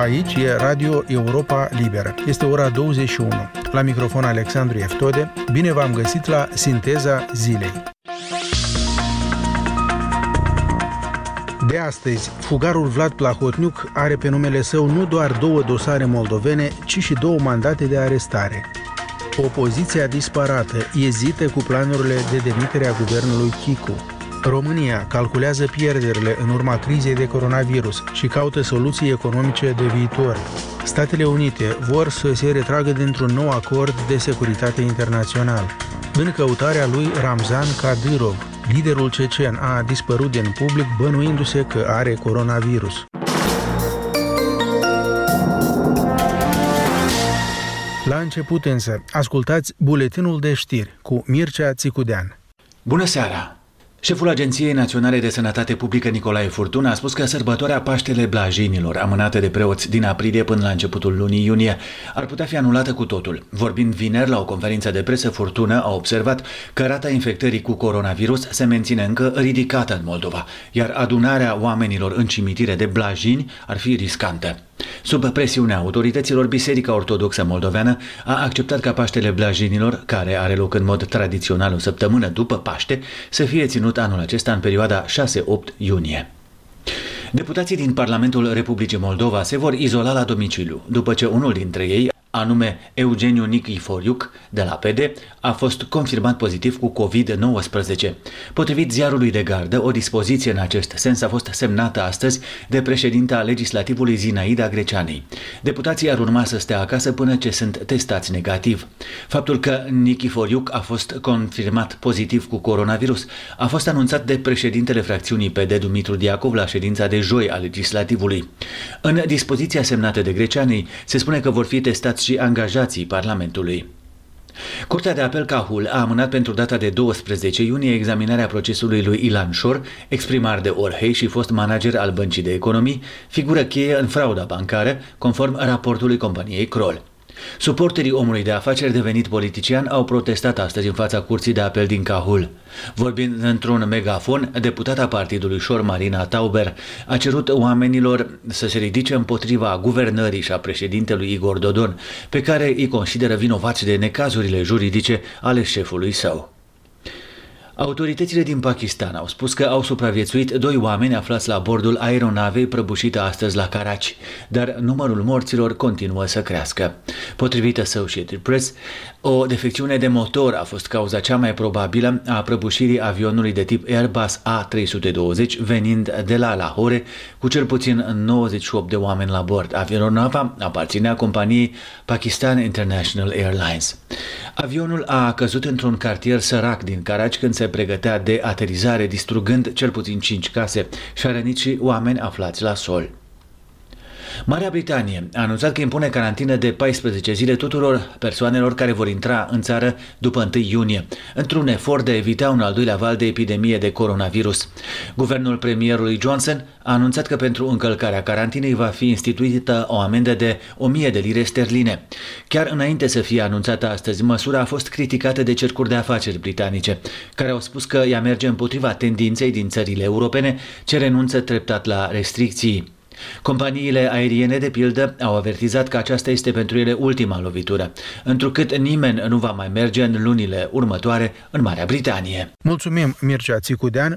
Aici e Radio Europa Liberă. Este ora 21. La microfon Alexandru Eftode. Bine v-am găsit la Sinteza Zilei. De astăzi, fugarul Vlad Plahotniuc are pe numele său nu doar 2 dosare moldovene, ci și 2 mandate de arestare. Opoziția disparată ezită cu planurile de demitere a guvernului Chicu. România calculează pierderile în urma crizei de coronavirus și caută soluții economice de viitor. Statele Unite vor să se retragă dintr-un nou acord de securitate internațional. În căutarea lui Ramzan Kadyrov, liderul cecen a dispărut din public bănuindu-se că are coronavirus. La început însă, ascultați buletinul de știri cu Mircea Țicudean. Bună seara! Șeful Agenției Naționale de Sănătate Publică Nicolae Furtună a spus că sărbătoarea Paștele Blajinilor, amânată de preoți din aprilie până la începutul lunii iunie, ar putea fi anulată cu totul. Vorbind vineri la o conferință de presă, Furtună a observat că rata infectării cu coronavirus se menține încă ridicată în Moldova, iar adunarea oamenilor în cimitire de blajini ar fi riscantă. Sub presiunea autorităților, Biserica Ortodoxă Moldoveană a acceptat ca Paștele Blajinilor, care are loc în mod tradițional o săptămână după Paște, să fie ținut anul acesta în perioada 6-8 iunie. Deputații din Parlamentul Republicii Moldova se vor izola la domiciliu, după ce unul dintre ei, anume Eugeniu Niciforiuc de la PD, a fost confirmat pozitiv cu COVID-19. Potrivit ziarului de gardă, o dispoziție în acest sens a fost semnată astăzi de președinta legislativului Zinaida Greceanei. Deputații ar urma să stea acasă până ce sunt testați negativ. Faptul că Niciforiuc a fost confirmat pozitiv cu coronavirus a fost anunțat de președintele fracțiunii PD Dumitru Diacov la ședința de joi a legislativului. În dispoziția semnată de Greceanei se spune că vor fi testați și angajații Parlamentului. Curtea de apel Cahul a amânat pentru data de 12 iunie examinarea procesului lui Ilan Șor, exprimar de Orhei și fost manager al Băncii de Economii, figură cheie în frauda bancară, conform raportului companiei Kroll. Suporterii omului de afaceri devenit politician au protestat astăzi în fața Curții de Apel din Cahul. Vorbind într-un megafon, deputata partidului Șor, Marina Tauber, a cerut oamenilor să se ridice împotriva guvernării și a președintelui Igor Dodon, pe care îi consideră vinovați de necazurile juridice ale șefului său. Autoritățile din Pakistan au spus că au supraviețuit 2 oameni aflați la bordul aeronavei prăbușită astăzi la Karachi, dar numărul morților continuă să crească. Potrivit Associated Press, o defecțiune de motor a fost cauza cea mai probabilă a prăbușirii avionului de tip Airbus A320 venind de la Lahore, cu cel puțin 98 de oameni la bord. Avionava aparținea companiei Pakistan International Airlines. Avionul a căzut într-un cartier sărac din Karachi când se pregătea de aterizare, distrugând cel puțin 5 case și a rănit și oameni aflați la sol. Marea Britanie a anunțat că impune carantină de 14 zile tuturor persoanelor care vor intra în țară după 1 iunie, într-un efort de a evita un al doilea val de epidemie de coronavirus. Guvernul premierului Johnson a anunțat că pentru încălcarea carantinei va fi instituită o amendă de 1000 de lire sterline. Chiar înainte să fie anunțată astăzi, măsura a fost criticată de cercuri de afaceri britanice, care au spus că ea merge împotriva tendinței din țările europene ce renunță treptat la restricții. Companiile aeriene, de pildă, au avertizat că aceasta este pentru ele ultima lovitură, întrucât nimeni nu va mai merge în lunile următoare în Marea Britanie. Mulțumim, Mircea Țicudean.